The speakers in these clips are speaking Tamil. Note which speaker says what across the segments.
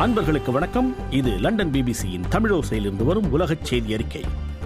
Speaker 1: அன்பர்களுக்கு வணக்கம். இது லண்டன் பிபிசியின் தமிழோசையிலிருந்து வரும் உலகச் செய்தி அறிக்கை.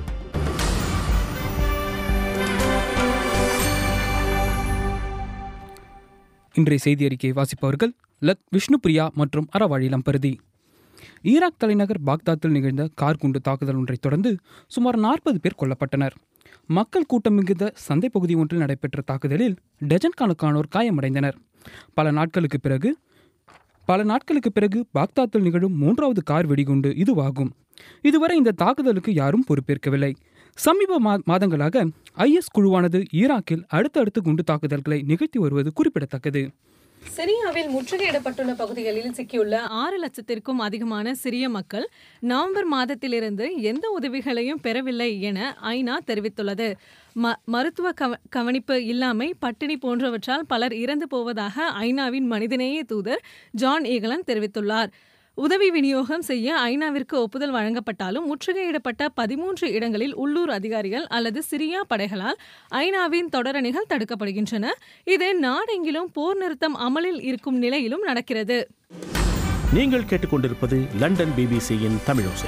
Speaker 2: இன்றைய செய்தி அறிக்கையை வாசிப்பவர்கள் விஷ்ணுபிரியா மற்றும் அறவாழிலம் பருதி. ஈராக் தலைநகர் பாக்தாத்தில் நிகழ்ந்த கார் குண்டு தாக்குதல் ஒன்றை தொடர்ந்து சுமார் 40 பேர் கொல்லப்பட்டனர். மக்கள் கூட்டம் மிகுந்த சந்தை பகுதி ஒன்றில் நடைபெற்ற தாக்குதலில் டஜன் கணக்கானோர் காயமடைந்தனர். பல நாட்களுக்கு பிறகு பாக்தாத்தில் நிகழும் 3வது கார் வெடிகுண்டு இதுவாகும். இதுவரை இந்த தாக்குதலுக்கு யாரும் பொறுப்பேற்கவில்லை. சமீப மாதங்களாக IS குழுவானது ஈராக்கில் அடுத்தடுத்து குண்டு தாக்குதல்களை நிகழ்த்தி வருவது குறிப்பிடத்தக்கது.
Speaker 3: சிரியாவில் முற்றுகையிடப்பட்டுள்ள பகுதிகளில் சிக்கியுள்ள 6 லட்சத்திற்கும் அதிகமான சிரிய மக்கள் நவம்பர் மாதத்திலிருந்து எந்த உதவிகளையும் பெறவில்லை என ஐநா தெரிவித்துள்ளது. மருத்துவ கவனிப்பு இல்லாமை, பட்டினி போன்றவற்றால் பலர் இறந்து போவதாக ஐநாவின் மனிதநேய தூதர் ஜான் ஈகலன் தெரிவித்துள்ளார். உதவி விநியோகம் செய்ய ஐநாவிற்கு ஒப்புதல் வழங்கப்பட்டாலும் முற்றுகையிடப்பட்ட 13 இடங்களில் உள்ளூர் அதிகாரிகள் அல்லது சிரியா படைகளால் ஐநாவின் தொடரணிகள் தடுக்கப்படுகின்றன. இது நாடெங்கிலும் போர் நிறுத்தம் அமலில் இருக்கும் நிலையிலும் நடக்கிறது.
Speaker 1: நீங்கள் கேட்டுக்கொண்டிருப்பது லண்டன் பிபிசியின் தமிழோசை.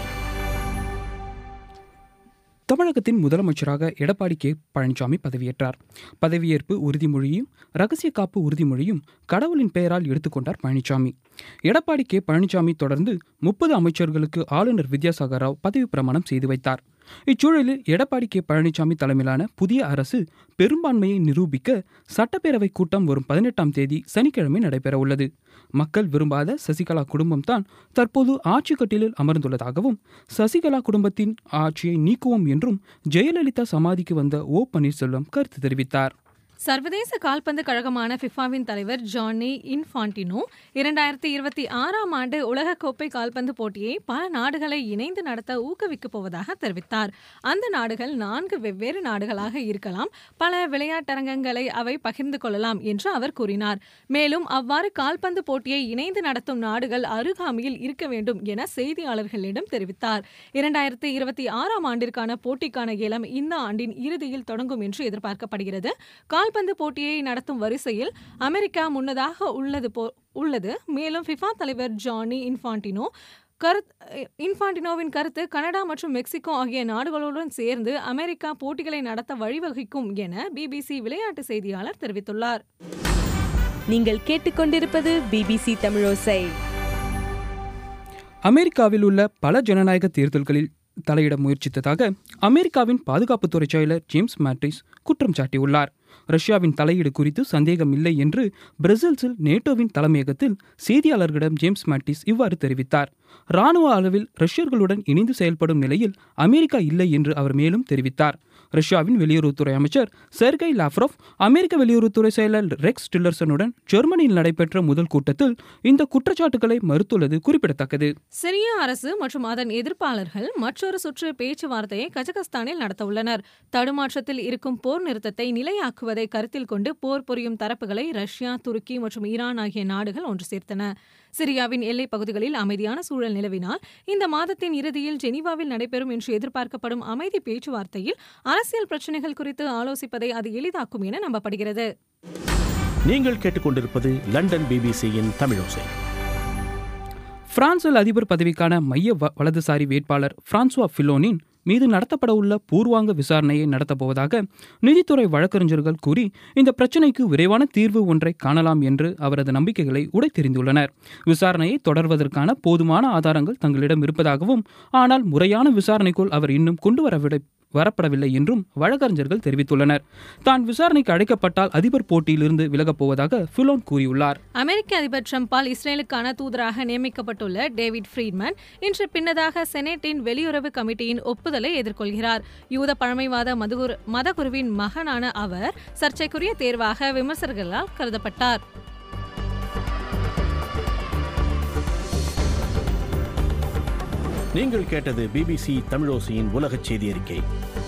Speaker 2: தமிழகத்தின் முதலமைச்சராக எடப்பாடி கே பழனிசாமி பதவியேற்றார். பதவியேற்பு உறுதிமொழியும் ரகசிய காப்பு உறுதிமொழியும் கடவுளின் பெயரால் எடுத்துக்கொண்டார் பழனிசாமி. எடப்பாடி கே பழனிசாமி தொடர்ந்து 30 அமைச்சர்களுக்கு ஆளுநர் வித்யாசாகர் ராவ் பதவி பிரமாணம் செய்து வைத்தார். இச்சூழலில் எடப்பாடி கே பழனிசாமி தலைமையிலான புதிய அரசு பெரும்பான்மையை நிரூபிக்க சட்டப்பேரவை கூட்டம் வரும் 18ஆம் தேதி சனிக்கிழமை நடைபெற உள்ளது. மக்கள் விரும்பாத சசிகலா குடும்பம்தான் தற்போது ஆட்சி கட்டிலில் அமர்ந்துள்ளதாகவும், சசிகலா குடும்பத்தின் ஆட்சியை நீக்குவோம் என்றும் ஜெயலலிதா சமாதிக்கு வந்த ஓ பன்னீர்செல்வம் கருத்து தெரிவித்தார்.
Speaker 3: சர்வதேச கால்பந்து கழகமான ஃபிஃபாவின் தலைவர் ஜானி இன்ஃபான்டினோ 2026ஆம் ஆண்டு உலகக்கோப்பை கால்பந்து போட்டியை பல நாடுகளை இணைந்து நடத்த ஊக்குவிக்கப் போவதாக தெரிவித்தார். அந்த நாடுகள் 4 வெவ்வேறு நாடுகளாக இருக்கலாம், பல விளையாட்டரங்கங்களை அவை பகிர்ந்து கொள்ளலாம் என்று அவர் கூறினார். மேலும் அவ்வாறு கால்பந்து போட்டியை இணைந்து நடத்தும் நாடுகள் அருகாமையில் இருக்க வேண்டும் என செய்தியாளர்களிடம் தெரிவித்தார். 2026ஆம் ஆண்டிற்கான போட்டிக்கான ஏலம் இந்த ஆண்டின் இறுதியில் தொடங்கும் என்று எதிர்பார்க்கப்படுகிறது. கால்பந்து போட்டியை நடத்தும் வரிசையில் அமெரிக்கா முன்னதாக உள்ளது. மேலும் ஃபிஃபா தலைவர் ஜானி இன்ஃபான்டினோவின் கருத்து கனடா மற்றும் மெக்சிகோ ஆகிய நாடுகளுடன் சேர்ந்து அமெரிக்கா போட்டிகளை நடத்த வழிவகுக்கும் என பிபிசி விளையாட்டு செய்தியாளர் தெரிவித்துள்ளார்.
Speaker 4: நீங்கள் கேட்டுக்கொண்டிருப்பது பிபிசி தமிழோசை.
Speaker 2: அமெரிக்காவில் உள்ள பல ஜனநாயக தேர்தல்களில் தலையிட முயற்சித்ததாக அமெரிக்காவின் பாதுகாப்புத்துறை செயலர் ஜேம்ஸ் மேட்டிஸ் குற்றம் சாட்டியுள்ளார். ரஷ்யாவின் தலையீடு குறித்து சந்தேகம் இல்லை என்று பிரசல்ஸில் நேட்டோவின் தலைமையகத்தில் செய்தியாளர்களிடம் ஜேம்ஸ் மேட்டிஸ் இவ்வாறு தெரிவித்தார். இராணுவ அளவில் ரஷ்யர்களுடன் இணைந்து செயல்படும் நிலையில் அமெரிக்கா இல்லை என்று அவர் மேலும் தெரிவித்தார். ரஷ்யாவின் வெளியுறவுத்துறை அமைச்சர் செர்கை லாவ்ரோவ் அமெரிக்க வெளியுறவுத்துறை செயலர் ரெக்ஸ் டில்லர்சனுடன் ஜெர்மனியில் நடைபெற்ற முதல் கூட்டத்தில் இந்த குற்றச்சாட்டுகளை மறுத்துள்ளது குறிப்பிடத்தக்கது.
Speaker 3: சிரிய அரசு மற்றும் அதன் எதிர்ப்பாளர்கள் மற்றொரு சுற்று பேச்சுவார்த்தையை கஜகஸ்தானில் நடத்தவுள்ளனர். தடுமாற்றத்தில் இருக்கும் போர் நிறுத்தத்தை நிலையாக்குவதை கருத்தில் கொண்டு போர் புரியும் தரப்புகளை ரஷ்யா, துருக்கி மற்றும் ஈரான் ஆகிய நாடுகள் ஒன்று சேர்த்தன. சிரியாவின் எல்லைப் பகுதிகளில் அமைதியான சூழல் நிலவினால் இந்த மாதத்தின் இறுதியில் ஜெனீவாவில் நடைபெறும் என்று எதிர்பார்க்கப்படும் அமைதி பேச்சுவார்த்தையில் அரசியல் பிரச்சினைகள் குறித்து ஆலோசிப்பதை அது எளிதாக்கும் என நம்பப்படுகிறது.
Speaker 1: நீங்கள் கேட்டுக்கொண்டிருப்பது லண்டன் பிபிசியின் தமிழோசை.
Speaker 2: பிரான்சில் அதிபர் பதவிக்கான மைய வலதுசாரி வேட்பாளர் பிரான்சுவா ஃபிலோனின் மீது நடத்தப்பட உள்ள பூர்வாங்க விசாரணையை நடத்தப்போவதாக நீதித்துறை வழக்கறிஞர்கள் கூறி இந்த பிரச்சினைக்கு விரைவான தீர்வு ஒன்றை காணலாம் என்று அவரது நம்பிக்கைகளை உடைத்தெறிந்துள்ளனர். விசாரணையை தொடர்வதற்கான போதுமான ஆதாரங்கள் தங்களிடம் இருப்பதாகவும், ஆனால் முறையான விசாரணைக்குள் அவர் இன்னும் கொண்டு வரப்படவில்லை என்றும் வழக்கறிஞர்கள் தெரிவித்துள்ளனர். தான் விசாரணைக்கு அழைக்கப்பட்டால் அதிபர் போட்டியிலிருந்து விலகப் போவதாக ஃபிலோன் கூறியுள்ளார்.
Speaker 3: அமெரிக்க அதிபர் டிரம்பால் இஸ்ரேலுக்கான தூதராக நியமிக்கப்பட்டுள்ள டேவிட் ஃப்ரீட்மன் இன்று பின்னதாக செனட்டின் வெளியுறவு கமிட்டியின் ஒப்புதலை எதிர்கொள்கிறார். யூத பழமைவாத மதகுருவின் மகனான அவர் சர்ச்சைக்குரிய தேர்வாக விமர்சகர்களால் கருதப்பட்டார்.
Speaker 1: நீங்கள் கேட்டது பிபிசி தமிழோசையின் உலகச் செய்தி அறிக்கை.